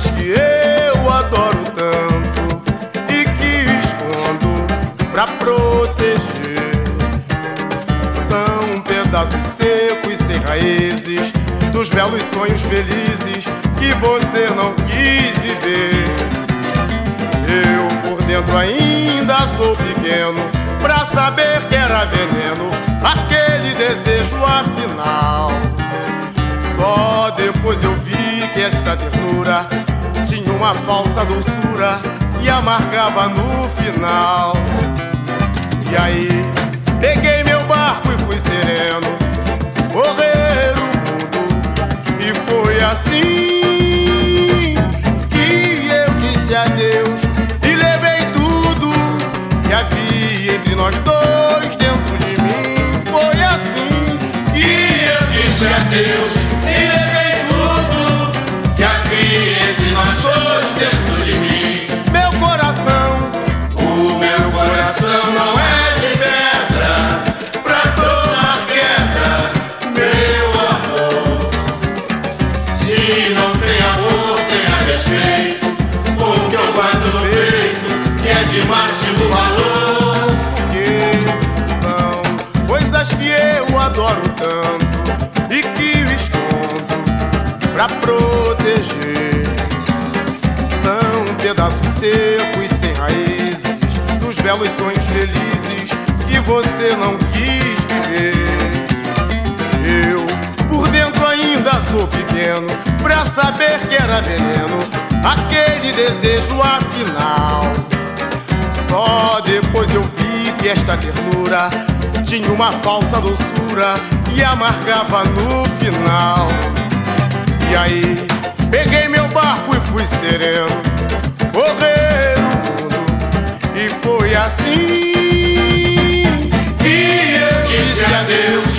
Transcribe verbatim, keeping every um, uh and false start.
coisas que eu adoro tanto e que escondo pra proteger. São pedaços secos sem raízes dos belos sonhos felizes que você não quis viver. Eu por dentro ainda sou pequeno pra saber que era veneno aquele desejo afinal. Só depois eu vi que esta ternura tinha uma falsa doçura e amargava no final. E aí peguei meu barco e fui sereno correr o mundo, e foi assim que eu disse adeus e levei tudo que havia entre nós dois dentro de mim. Foi assim que eu disse adeus e levei tudo que havia entre nós dois dentro de mim. Meu coração, o meu coração não é de pedra pra tomar queda, meu amor. Se não tem amor, tenha respeito, porque eu guardo no peito que é de máximo valor. Porque são coisas que eu adoro tanto e que pra proteger. São pedaços secos sem raízes dos belos sonhos felizes que você não quis viver. Eu por dentro ainda sou pequeno pra saber que era veneno aquele desejo afinal. Só depois eu vi que esta ternura tinha uma falsa doçura e amargava no final. E aí peguei meu barco e fui sereno correr o mundo, e foi assim que eu disse adeus